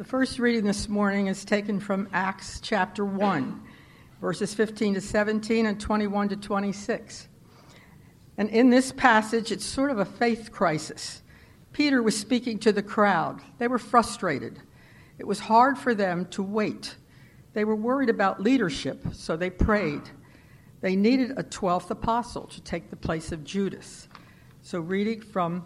first reading this morning is taken from Acts chapter 1, verses 15 to 17 and 21 to 26. And in this passage, it's sort of a faith crisis. Peter was speaking to the crowd. They were frustrated. It was hard for them to wait. They were worried about leadership, so they prayed. They needed a 12th apostle to take the place of Judas. So reading from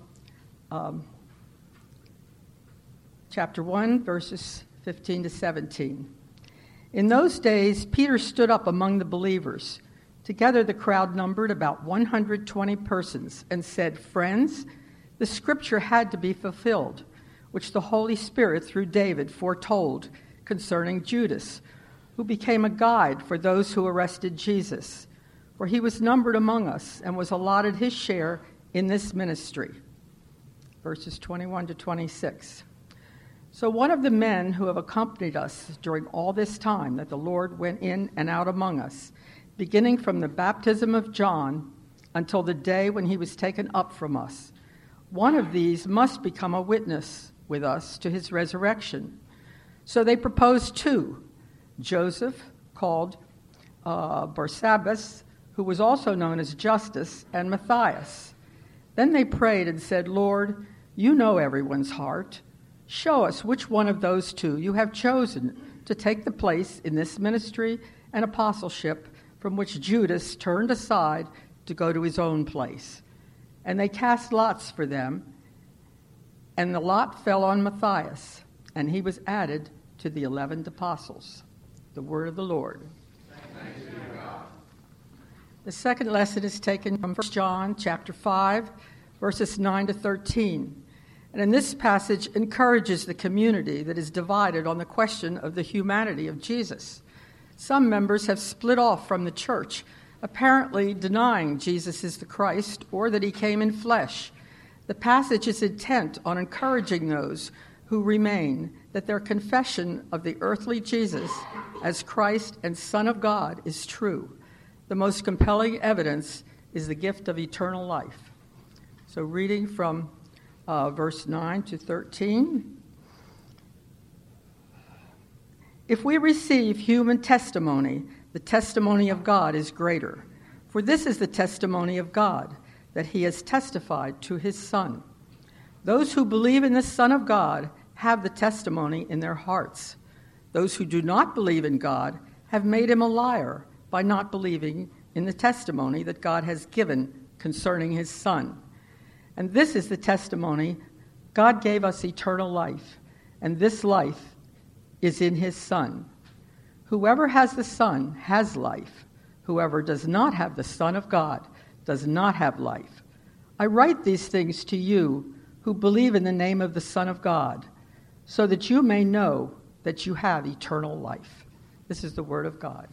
chapter 1, verses 15 to 17. In those days, Peter stood up among the believers. Together the crowd numbered about 120 persons and said, "Friends, the scripture had to be fulfilled, which the Holy Spirit through David foretold concerning Judas, who became a guide for those who arrested Jesus. For he was numbered among us and was allotted his share in this ministry." Verses 21 to 26. So one of the men who have accompanied us during all this time that the Lord went in and out among us, beginning from the baptism of John until the day when he was taken up from us, one of these must become a witness with us to his resurrection. So they proposed two, Joseph, called Barsabbas, who was also known as Justus, and Matthias. Then they prayed and said, "Lord, you know everyone's heart. Show us which one of those two you have chosen to take the place in this ministry and apostleship from which Judas turned aside to go to his own place." And they cast lots for them, and the lot fell on Matthias, and he was added to the 11 apostles. The word of the Lord. Thanks be to God. The second lesson is taken from 1 John chapter 5, verses 9 to 13. And in this passage encourages the community that is divided on the question of the humanity of Jesus. Some members have split off from the church, apparently denying Jesus is the Christ or that he came in flesh. The passage is intent on encouraging those who remain that their confession of the earthly Jesus as Christ and Son of God is true. The most compelling evidence is the gift of eternal life. So reading from verse 9 to 13. If we receive human testimony, the testimony of God is greater. For this is the testimony of God, that he has testified to his Son. Those who believe in the Son of God have the testimony in their hearts. Those who do not believe in God have made him a liar by not believing in the testimony that God has given concerning his Son. And this is the testimony: God gave us eternal life, and this life is in his Son. Whoever has the Son has life. Whoever does not have the Son of God does not have life. I write these things to you who believe in the name of the Son of God, so that you may know that you have eternal life. This is the word of God.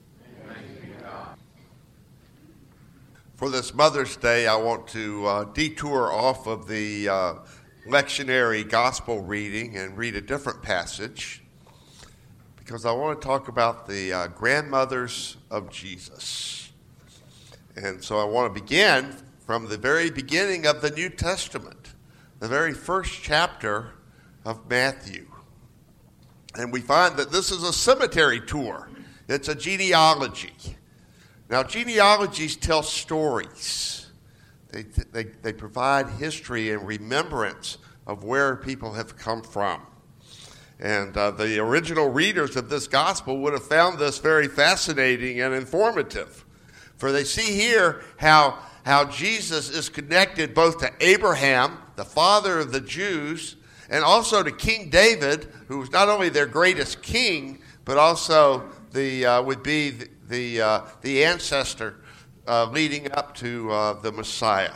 For this Mother's Day, I want to detour off of the lectionary gospel reading and read a different passage, because I want to talk about the grandmothers of Jesus. And so I want to begin from the very beginning of the New Testament, the very first chapter of Matthew. And we find that this is a cemetery tour. It's a genealogy. Now, genealogies tell stories. They provide history and remembrance of where people have come from. And the original readers of this gospel would have found this very fascinating and informative. For they see here how Jesus is connected both to Abraham, the father of the Jews, and also to King David, who was not only their greatest king, but also would be the ancestor leading up to the Messiah.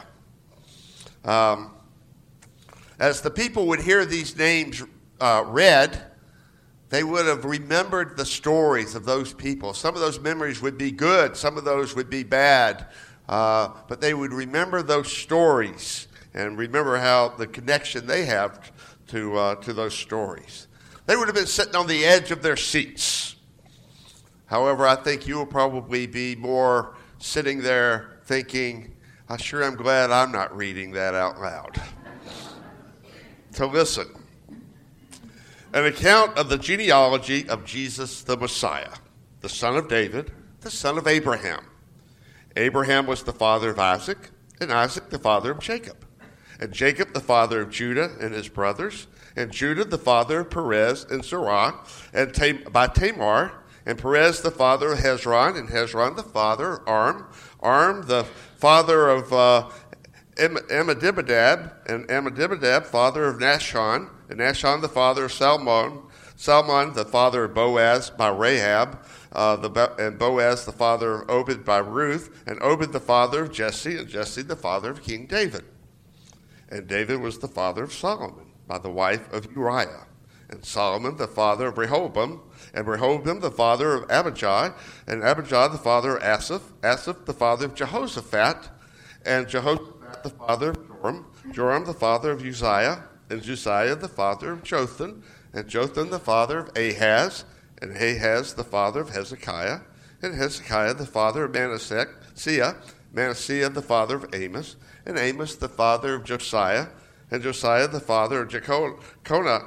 As the people would hear these names read, they would have remembered the stories of those people. Some of those memories would be good, some of those would be bad, but they would remember those stories and remember how the connection they have to those stories. They would have been sitting on the edge of their seats. However, I think you will probably be more sitting there thinking, I sure am glad I'm not reading that out loud. So listen. an account of the genealogy of Jesus the Messiah, the son of David, the son of Abraham. Abraham was the father of Isaac, and Isaac the father of Jacob, and Jacob the father of Judah and his brothers, and Judah the father of Perez and Zerah, and by Tamar, and Perez the father of Hezron, and Hezron the father of Arm the father of Amminadab, and Amminadab father of Nahshon, and Nahshon the father of Salmon the father of Boaz by Rahab, and Boaz the father of Obed by Ruth, and Obed the father of Jesse, and Jesse the father of King David. And David was the father of Solomon by the wife of Uriah, and Solomon the father of Rehoboam, and Rehoboam the father of Abijah, and Abijah the father of Asaph, Asaph the father of Jehoshaphat, and Jehoshaphat the father of Joram, Joram the father of Uzziah, and Uzziah the father of Jotham, and Jotham the father of Ahaz, and Ahaz the father of Hezekiah, and Hezekiah the father of Manasseh, Manasseh the father of Amos, and Amos the father of Josiah, and Josiah the father of Jeconiah.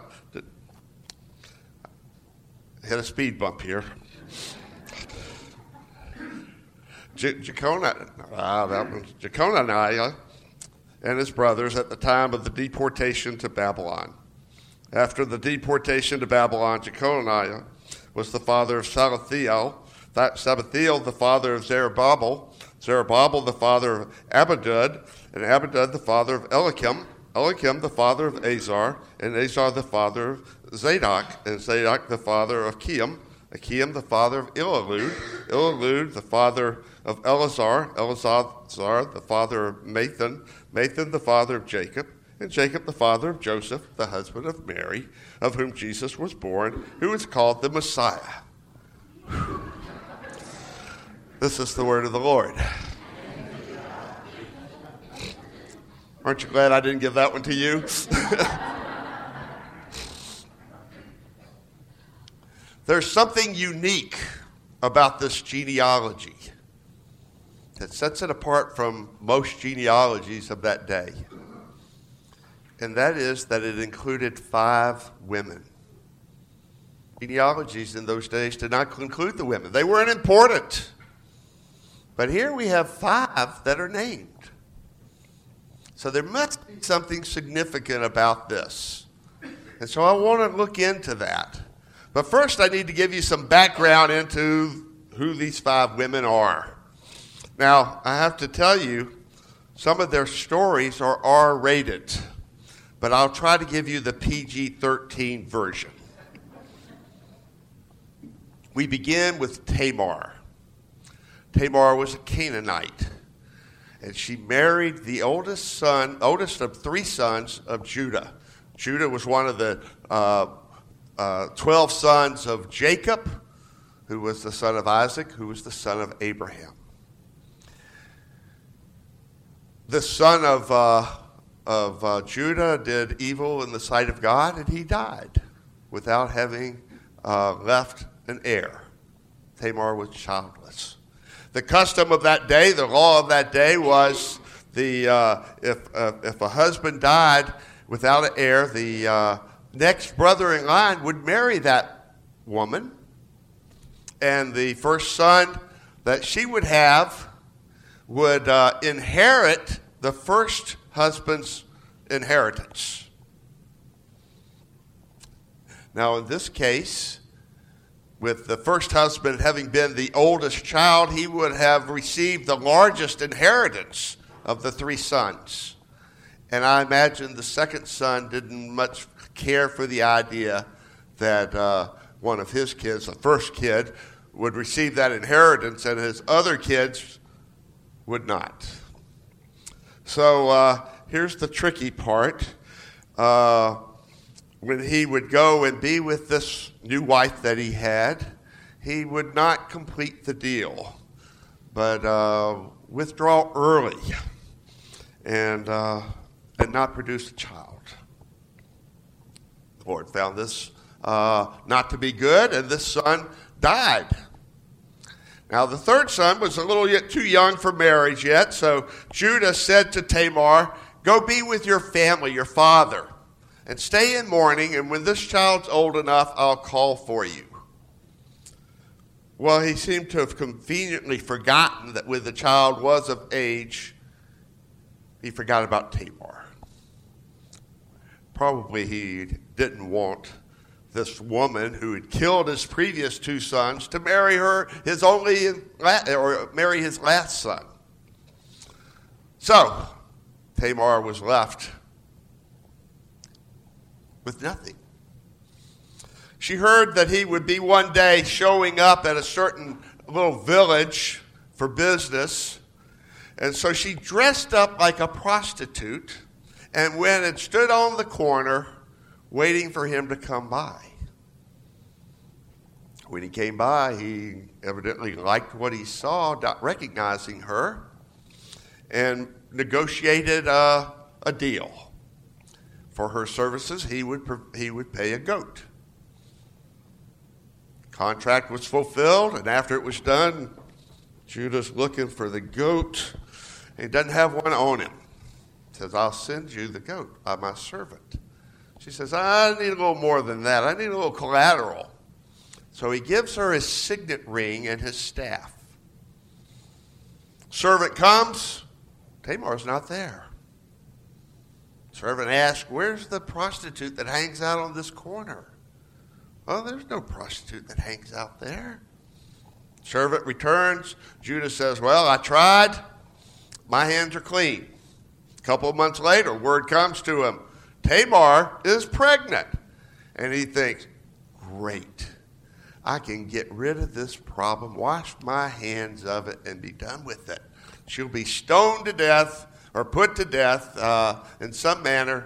Hit a speed bump here. Jeconiah and his brothers at the time of the deportation to Babylon. After the deportation to Babylon, Jeconiah was the father of Sabathiel, the father of Zerubbabel, Zerubbabel the father of Abadud, and Abadud the father of Eliakim, Eliakim the father of Azar, and Azar the father of Zadok, and Zadok the father of Achiam, Achiam the father of Eliud, Eliud the father of Eleazar, Eleazar the father of Mathan, Mathan the father of Jacob, and Jacob the father of Joseph, the husband of Mary, of whom Jesus was born, who is called the Messiah. This is the word of the Lord. Aren't you glad I didn't give that one to you? There's something unique about this genealogy that sets it apart from most genealogies of that day. And that is that it included 5 women. Genealogies in those days did not include the women. They weren't important. But here we have 5 that are named. So there must be something significant about this. And so I want to look into that. But first I need to give you some background into who these 5 women are. Now, I have to tell you, some of their stories are R-rated. But I'll try to give you the PG-13 version. We begin with Tamar. Tamar was a Canaanite, and she married the oldest of 3 sons of Judah. Judah was one of the 12 sons of Jacob, who was the son of Isaac, who was the son of Abraham. The son of Judah did evil in the sight of God, and he died without having left an heir. Tamar was childless. The custom of that day, the law of that day, was if a husband died without an heir, the next brother in line would marry that woman, and the first son that she would have would inherit the first husband's inheritance. Now, in this case, with the first husband having been the oldest child, he would have received the largest inheritance of the 3 sons. And I imagine the second son didn't much care for the idea that one of his kids, the first kid, would receive that inheritance and his other kids would not. So here's the tricky part. When he would go and be with this new wife that he had, he would not complete the deal, but withdraw early and not produce a child. The Lord found this not to be good, and this son died. Now, the third son was a little too young for marriage yet, so Judah said to Tamar, "Go be with your family, your father, and stay in mourning, and when this child's old enough, I'll call for you. Well, he seemed to have conveniently forgotten that when the child was of age, he forgot about Tamar. Probably he didn't want this woman who had killed his previous 2 sons to marry his last son. So Tamar was left with nothing. She heard that he would be one day showing up at a certain little village for business, and so she dressed up like a prostitute and went and stood on the corner waiting for him to come by. When he came by, he evidently liked what he saw, not recognizing her, and negotiated a deal. For her services, he would pay a goat. Contract was fulfilled, and after it was done, Judah's looking for the goat. He doesn't have one on him. He says, I'll send you the goat by my servant. She says, I need a little more than that. I need a little collateral. So he gives her his signet ring and his staff. Servant comes. Tamar's not there. Servant asks, where's the prostitute that hangs out on this corner? Oh, there's no prostitute that hangs out there. Servant returns. Judah says, well, I tried. My hands are clean. A couple of months later, word comes to him. Tamar is pregnant. And he thinks, great. I can get rid of this problem, wash my hands of it, and be done with it. She'll be stoned to death or put to death in some manner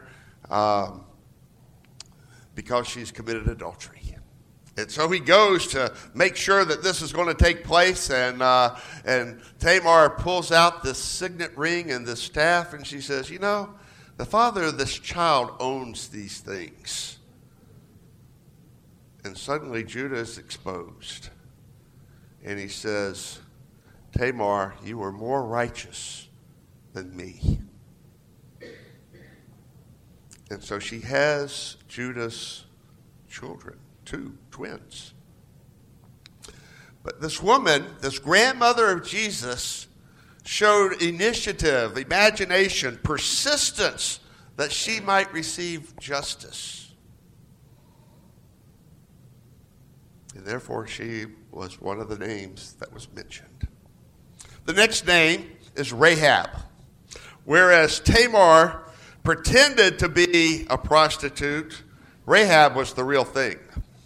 because she's committed adultery. And so he goes to make sure that this is going to take place, and Tamar pulls out this signet ring and this staff, and she says, you know, the father of this child owns these things. And suddenly Judah is exposed. And he says, Tamar, you are more righteous than me. And so she has Judah's children, 2 twins. But this woman, this grandmother of Jesus, showed initiative, imagination, persistence that she might receive justice. And therefore, she was one of the names that was mentioned. The next name is Rahab. Whereas Tamar pretended to be a prostitute, Rahab was the real thing.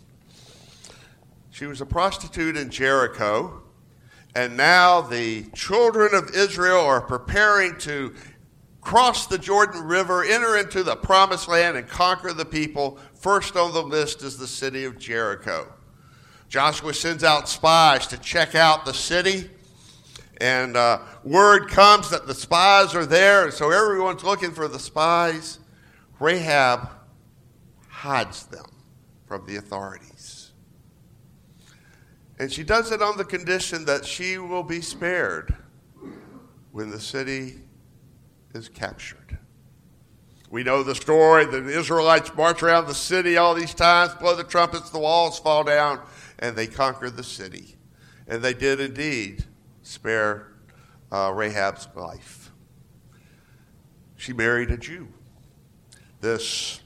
She was a prostitute in Jericho, and now the children of Israel are preparing to cross the Jordan River, enter into the promised land, and conquer the people. First on the list is the city of Jericho. Joshua sends out spies to check out the city, and word comes that the spies are there, and so everyone's looking for the spies. Rahab hides them from the authorities. And she does it on the condition that she will be spared when the city is captured. We know the story. The Israelites march around the city all these times, blow the trumpets, the walls fall down, and they conquer the city. And they did indeed spare Rahab's life. She married a Jew. This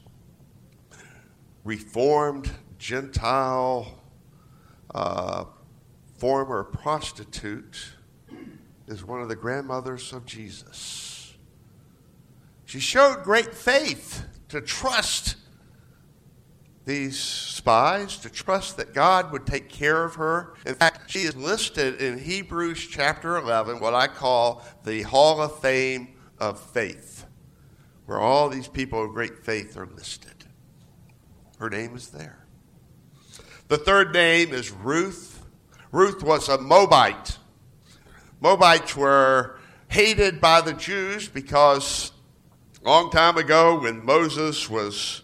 reformed Gentile former prostitute is one of the grandmothers of Jesus. She showed great faith to trust these spies, to trust that God would take care of her. In fact, she is listed in Hebrews chapter 11, what I call the Hall of Fame of Faith, where all these people of great faith are listed. Her name is there. The third name is Ruth. Ruth was a Moabite. Moabites were hated by the Jews because a long time ago when Moses was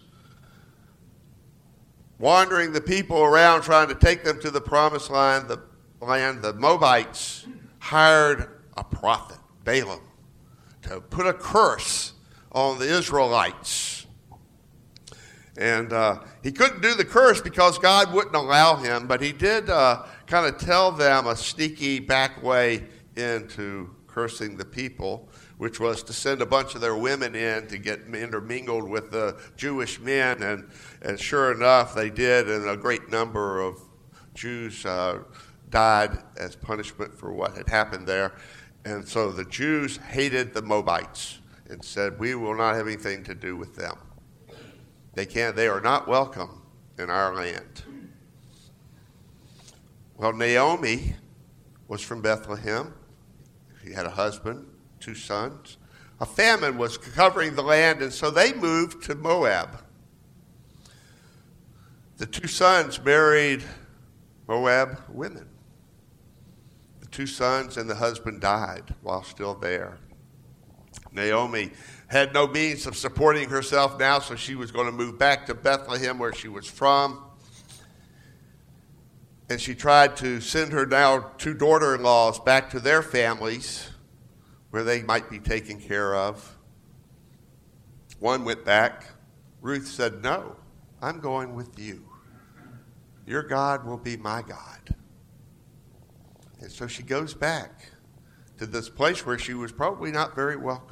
wandering the people around trying to take them to the promised land, the Moabites hired a prophet, Balaam, to put a curse on the Israelites. And he couldn't do the curse because God wouldn't allow him, but he did kind of tell them a sneaky back way into cursing the people, which was to send a bunch of their women in to get intermingled with the Jewish men. And sure enough, they did, and a great number of Jews died as punishment for what had happened there. And so the Jews hated the Moabites and said, we will not have anything to do with them. They are not welcome in our land. Well, Naomi was from Bethlehem. She had a husband, 2 sons. A famine was covering the land, and so they moved to Moab. The 2 sons married Moab women. The 2 sons and the husband died while still there. Naomi had no means of supporting herself now, so she was going to move back to Bethlehem, where she was from. And she tried to send her now 2 daughter-in-laws back to their families, where they might be taken care of. One went back. Ruth said, no, I'm going with you. Your God will be my God. And so she goes back to this place where she was probably not very welcomed.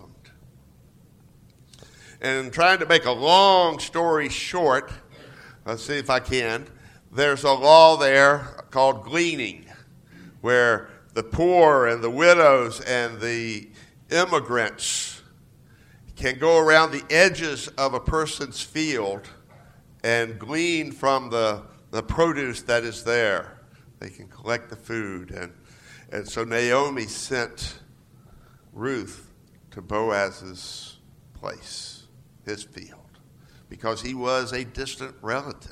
And trying to make a long story short, let's see if I can, there's a law there called gleaning, where the poor and the widows and the immigrants can go around the edges of a person's field and glean from the produce that is there. They can collect the food. And so Naomi sent Ruth to Boaz's place, his field, because he was a distant relative.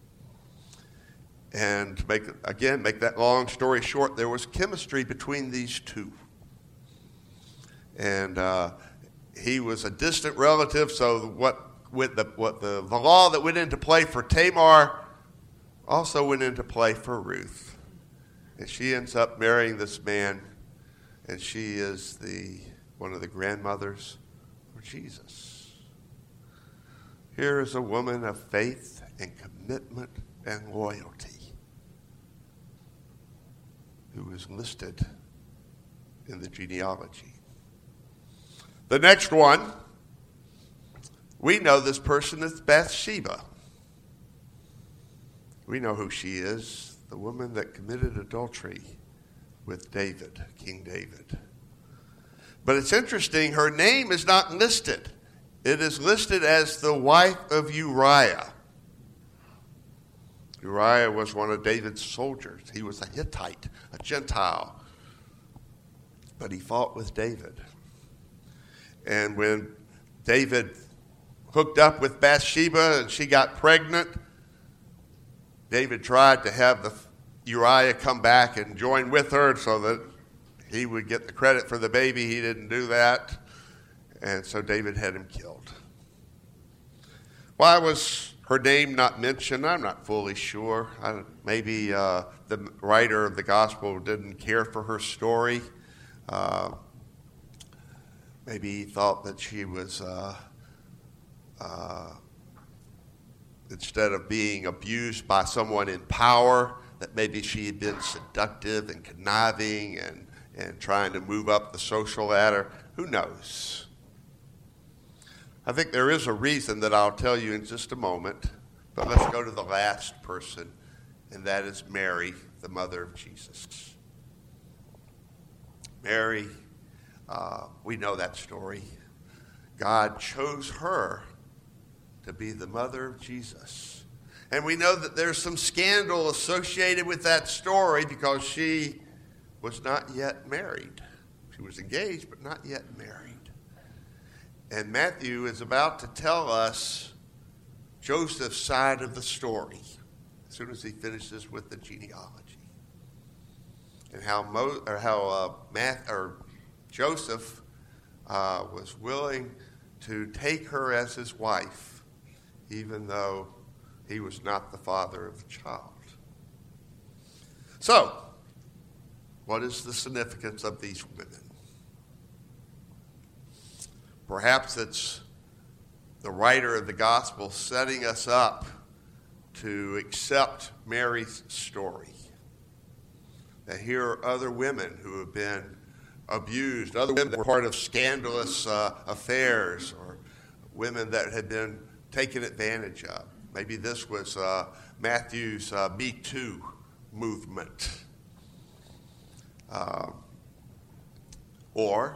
And to make that long story short, there was chemistry between these two. And he was a distant relative, so the law that went into play for Tamar also went into play for Ruth. And she ends up marrying this man, and she is one of the grandmothers of Jesus. Here is a woman of faith and commitment and loyalty who is listed in the genealogy. The next one, we know this person is Bathsheba. We know who she is, the woman that committed adultery with David, King David. But it's interesting, her name is not listed. It is listed as the wife of Uriah. Uriah was one of David's soldiers. He was a Hittite, a Gentile. But he fought with David. And when David hooked up with Bathsheba and she got pregnant, David tried to have Uriah come back and join with her so that he would get the credit for the baby. He didn't do that. And so David had him killed. Why was her name not mentioned? I'm not fully sure. Maybe the writer of the gospel didn't care for her story. Maybe he thought that she was, instead of being abused by someone in power, that maybe she had been seductive and conniving and trying to move up the social ladder. Who knows? I think there is a reason that I'll tell you in just a moment, but let's go to the last person, and that is Mary, the mother of Jesus. Mary, we know that story. God chose her to be the mother of Jesus. And we know that there's some scandal associated with that story because she was not yet married. She was engaged, but not yet married. And Matthew is about to tell us Joseph's side of the story as soon as he finishes with the genealogy. And how Joseph was willing to take her as his wife, even though he was not the father of the child. So, what is the significance of these women? Perhaps it's the writer of the gospel setting us up to accept Mary's story. That here are other women who have been abused, other women that were part of scandalous affairs, or women that had been taken advantage of. Maybe this was Matthew's Me Too movement. Or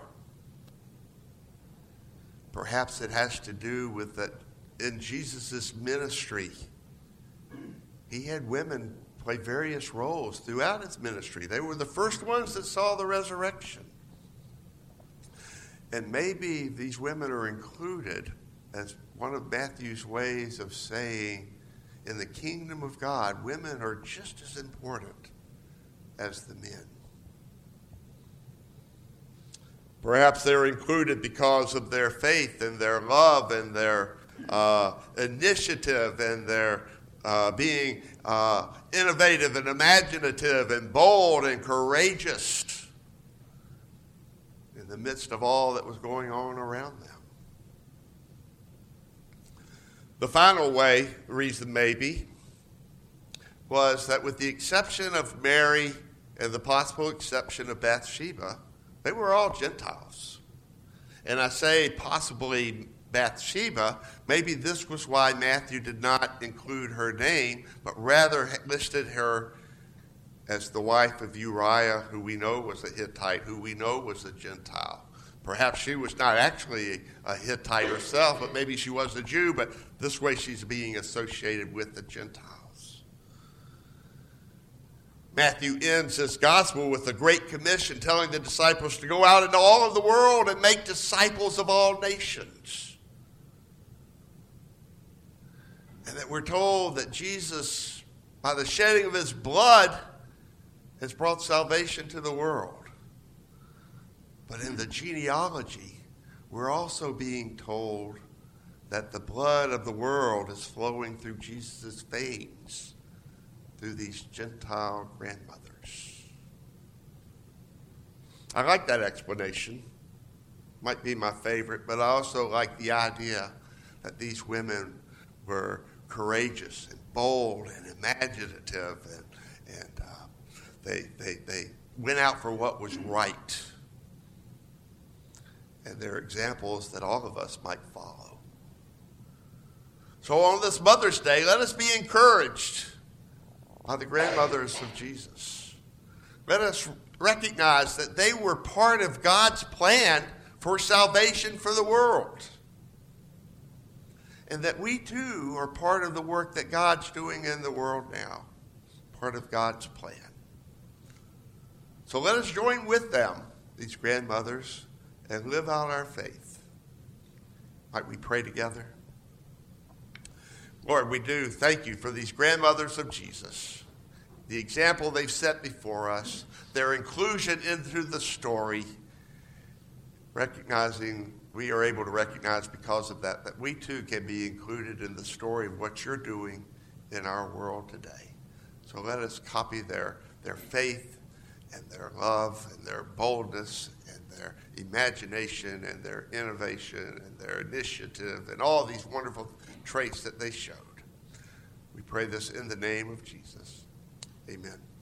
perhaps it has to do with that in Jesus' ministry, he had women play various roles throughout his ministry. They were the first ones that saw the resurrection. And maybe these women are included as one of Matthew's ways of saying, in the kingdom of God, women are just as important as the men. Perhaps they're included because of their faith and their love and their initiative and their being innovative and imaginative and bold and courageous in the midst of all that was going on around them. The final reason maybe, was that with the exception of Mary and the possible exception of Bathsheba, they were all Gentiles. And I say possibly Bathsheba, maybe this was why Matthew did not include her name, but rather listed her as the wife of Uriah, who we know was a Hittite, who we know was a Gentile. Perhaps she was not actually a Hittite herself, but maybe she was a Jew, but this way she's being associated with the Gentiles. Matthew ends his gospel with the Great Commission, telling the disciples to go out into all of the world and make disciples of all nations. And that we're told that Jesus, by the shedding of his blood, has brought salvation to the world. But in the genealogy, we're also being told that the blood of the world is flowing through Jesus' veins, through these Gentile grandmothers. I like that explanation. Might be my favorite, but I also like the idea that these women were courageous and bold and imaginative, and they went out for what was right. And they're examples that all of us might follow. So on this Mother's Day, let us be encouraged by the grandmothers of Jesus. Let us recognize that they were part of God's plan for salvation for the world. And that we too are part of the work that God's doing in the world now, part of God's plan. So let us join with them, these grandmothers, and live out our faith. Might we pray together? Lord, we do thank you for these grandmothers of Jesus, the example they've set before us, their inclusion into the story, recognizing we are able to recognize because of that we too can be included in the story of what you're doing in our world today. So let us copy their faith and their love and their boldness and their imagination and their innovation and their initiative and all these wonderful traits that they showed. We pray this in the name of Jesus. Amen.